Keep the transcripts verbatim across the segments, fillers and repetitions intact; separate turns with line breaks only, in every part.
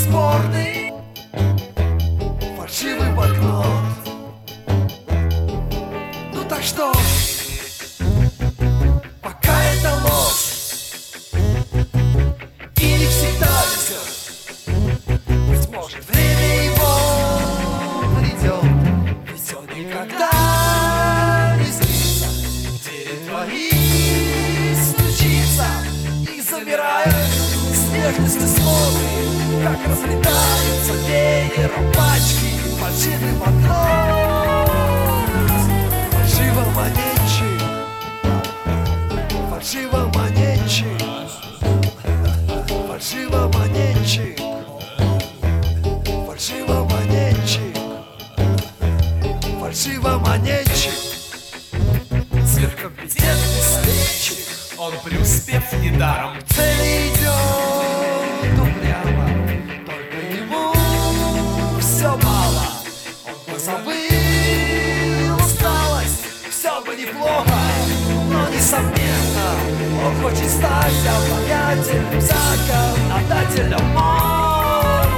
бесспорный фальшивый банкнот. Ну так что ж, пока это ложь или всегда везет, быть может время его придет, ведь он никогда не снится, двери твои стучится и замирает с нежностью смотрит, как разлетаются веером пачки фальшивый банкнот. Фальшивомонетчик, фальшивомонетчик, фальшивомонетчик, фальшивомонетчик, фальшивомонетчик, сверхкомпетентный светчик.
Он преуспев недаром
К цели идет упрямо, только ему все мало. Он позабыл усталость, все бы неплохо, но несомненно он хочет стать обладателем закон, отдателем мод.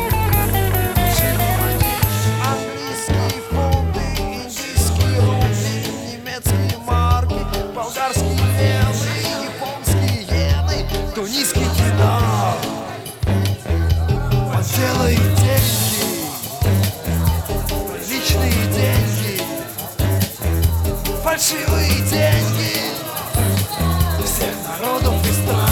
Английские фунты, индийские рубли, немецкие марки, болгарские левы, японские иены, тунисский динар. Он делает деньги, личные деньги, фальшивые деньги всех народов и стран.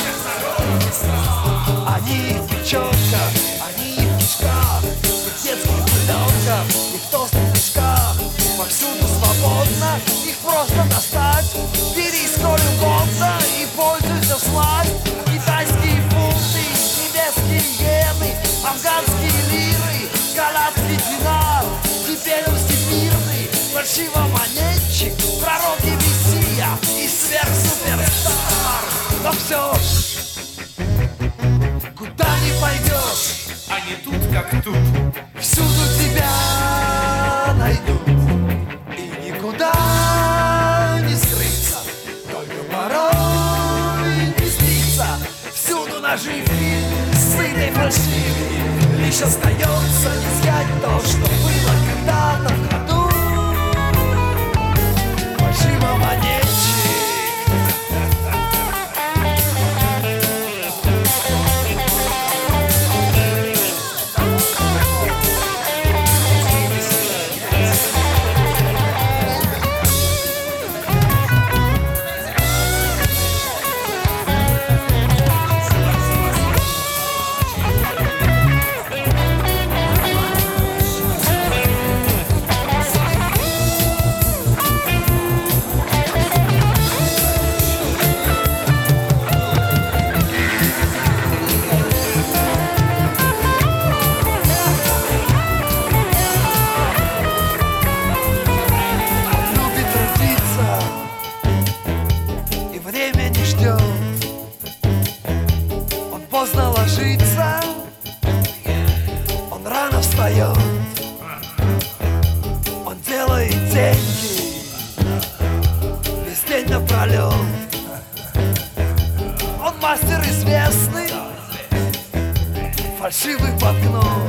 Они в печенках, они в кишках, в детских пеленках, и в толстых мешках. Повсюду свободно их просто достать. Бери сколь угодно и пользуйся всласть. Китайские фунты, немецкие иены, афганские лиры, канадский динар. Теперь он всемирный фальшивомонетчик, пророк и мессия и сверхсуперстар. Но все ж, куда ни пойдешь,
а не тут как тут.
всюду тебя найдут, и никуда не скрыться, только порой не снится. Всюду наживки, сытой фальшивки, лишь остается не снять то, что было когда-то в ходу. Фальшивомонетчик. Поздно ложится, он рано встает, он делает деньги весь день напролет. Он мастер известный, фальшивый банкнот.